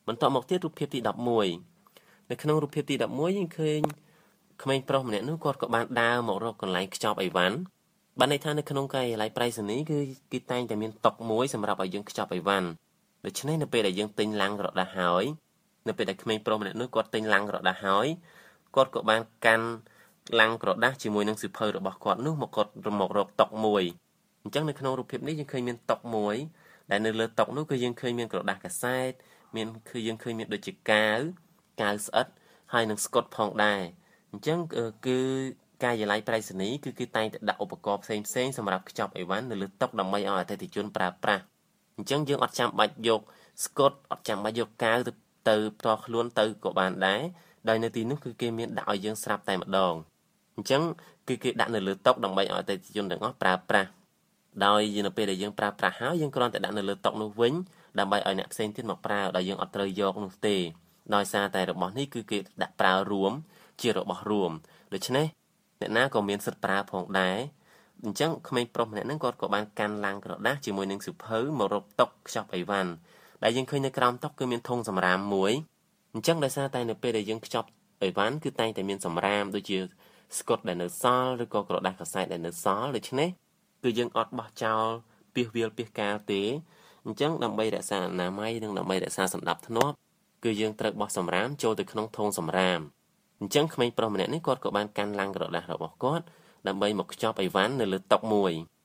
បន្តមកទៀតរូបភាពទី11នៅក្នុងរូបភាពទី11យើងឃើញក្មេងប្រុសម្នាក់នោះគាត់ក៏បានដើរមករកកន្លែងខ្ចប់អីវ៉ាន់បានន័យថានៅក្នុងការិយាល័យប្រៃសណីគឺគេតែងតែមានតុមួយសម្រាប់ឲ្យយើងខ្ចប់អីវ៉ាន់ដូច្នេះនៅពេលដែលយើងទិញឡាំងក្រដាសហើយនៅពេលដែលក្មេងប្រុសម្នាក់នោះគាត់ទិញឡាំងក្រដាសហើយគាត់ក៏បានកាន់ឡាំងក្រដាសជាមួយនឹងសៀវភៅរបស់គាត់នោះមកគាត់មករកតុមួយអញ្ចឹងនៅក្នុងរូបភាពនេះយើងឃើញមានតុមួយដែលនៅលើតុនោះគឺយើងឃើញមានក្រដាសកាសែតយើងឃើញមានដូចជាកាវស្អិតហើយនឹងស្កុតផងដែរអញ្ចឹងគឺការិយាល័យប្រៃសណីគឺគេតែងតែដាក់ឧបករណ៍ផ្សេងសម្រាប់ខ្ចប់អីវ៉ាន់នៅលើតុដើម្បីឲ្យអតិថិជនប្រើប្រាស់អញ្ចឹងយើងអត់ចាំបាច់យកស្កុតអត់ចាំបាច់យកកាវទៅផ្ទាល់ខ្លួនទៅក៏បានដែរដោយនៅទីនោះគឺគេមានដាក់ឲ្យយើងស្រាប់តែម្ដងអញ្ចឹងគឺគេដាក់នៅលើតុដើម្បីឲ្យអតិថិជនទាំងអស់ប្រើប្រាស់ដោយនៅពេលដែលយើងប្រើប្រាស់ហើយយើងគ្រាន់តែដាក់នៅលើតុនោះវិញដើម្បីឲ្យអ្នកផ្សេងទៀតមកប្រើដោយយើងអត់ត្រូវយកនោះទេដោយសារតែរបស់នេះគឺគេដាក់ប្រើរួមជារបស់រួមដូច្នេះអ្នកណាក៏មានសិទ្ធិប្រើផងដែរអញ្ចឹងក្មេងប្រុសម្នាក់ហ្នឹងគាត់ក៏បានកាន់ឡាំងក្រដាសជាមួយនឹងសៀវភៅមករកតុខ្ចប់អីវ៉ាន់ដែលយើងឃើញនៅក្រោមតុគឺមានធុងសម្រាមមួយអញ្ចឹងដោយសារតែនៅពេលដែលយើងខ្ចប់អីវ៉ាន់គឺតែងតែមានសម្រាមដូចជាស្កុតដែលនៅសល់ឬក៏ក្រដាសកាសែតដែលនៅសល់ដូច្នេះគឺយើងអត់បោះចោលពាសវាលពាសកាលទេអញ្ចឹងដើម្បីរក្សាអនាម័យនិងដើម្បីរក្សាសណ្ដាប់ធ្នាប់គឺយើងត្រូវបោះសម្រាមចូលទៅក្នុងធុងសម្រាមអញ្ចឹងក្មេងប្រុសម្នាក់នេះគាត់ក៏បានកាន់ឡាំងក្រដាសរបស់គាត់ដើម្បីមកខ្ចប់អីវ៉ាន់នៅលើតុមួយ